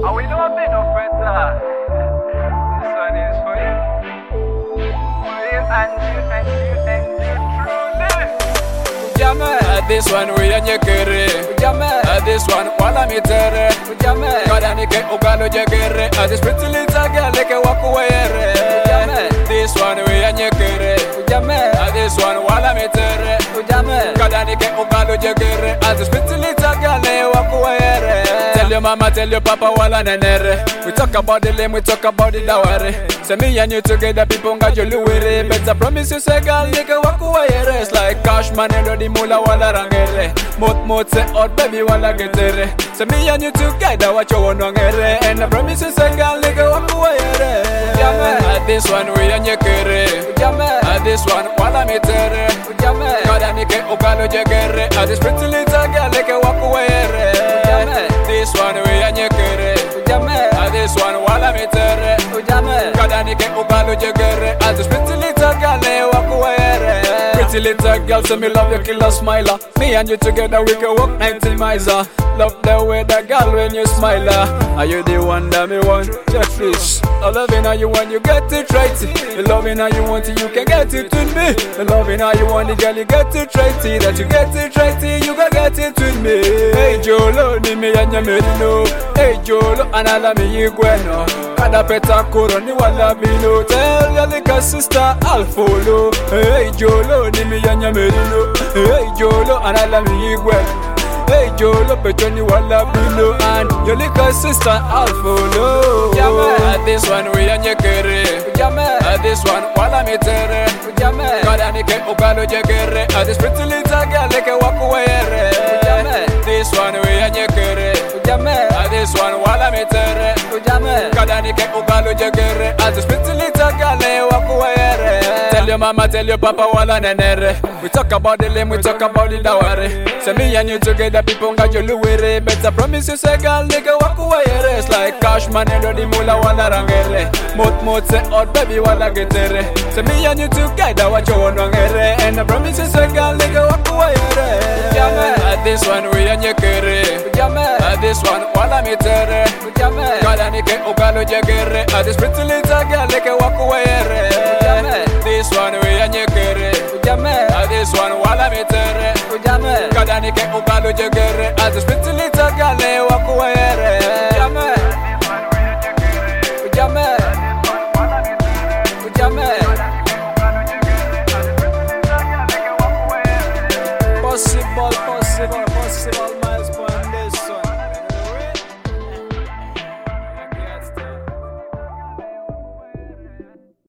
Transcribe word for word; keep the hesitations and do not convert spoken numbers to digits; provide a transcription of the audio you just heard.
And we don't be no better. This one is for you. For you and you and you and you truly. Ujame, this one we and you kere. Ujame, this one wala mitere. Ujame, kadani ke ugalo jagere. This pretty little girl like a walk away. Ujame, this one we and you kere. Ujame, this one wala mitere. Ujame, kadani ke ugalo jagere. This pretty little girl like a walk away. Tell your mama, tell your papa wala nenere. We talk about the lame, we talk about the dowry. Say me and you together, people got you luere. Better promise you say girl, nigga walk away. It's like cash money, no di mula wala rangere. Mot mot say out baby wala getere. Say me and you together, what you want ngere. And I promise you say girl, nigga walk away. Ujame, this one we and you kere. Ujame, this one wala mitere. Ujame, kadani ke ugalo jagere. This pretty little girl, like a walk away. Ujame, this one we and you kere. Ujame, this one wala mitere. Ujame, kadani ke ugalo jagere. This pretty little girl, like a walk away. Pretty little girl, so me love your killer smiler. Me and you together, we can walk ninety miles. uh. Love the way that girl when you smile. uh. Are you the one that me want? Just fish. I loving how you want, you get it right. You loving how you want it, you can get it with me. You loving how you want it, girl, you get it right. That you get it right, you can get it with me. Hey Jolo, ni me and merino. Hey Jolo, anala me iguano. Kada peta koro ni wala bino. Tell your little sister I'll follow. Hey Jolo, ni me and merino. Hey Jolo, anala me iguano. Hey Jolo, pecho ni wala bino. And your little sister I'll follow. Ujame, this one we and you kere. Ujame, this one wala mitere. Ujame, kadani ke ugalo jagere. This pretty little girl like a walk away. Ujame, this one we and you kere. Ujame, this one wala mitere. Ujame, kadani ke ugalo jagere. This pretty little girl like a walk away. Tell your mama, tell your papa wala nenere. We talk about the lame, we talk about the dowry. Say me and you together, people got you luere. Better promise you say girl, nigga walk away. It's like cash money, no di mula wala rangere. Mot mot say out baby wala getere. Say me and you together, what you want rangere. And I promise you say girl, nigga walk away. Ujame, this one we and you kere. Ujame, this one wala mitere. Ujame, kadani ke ugalo jagere. This pretty little girl like a walk away. Ujame, this one we and you kere. Ujame, this one wala mitere. Ujame, kadani ke ugalo jagere. This pretty little girl like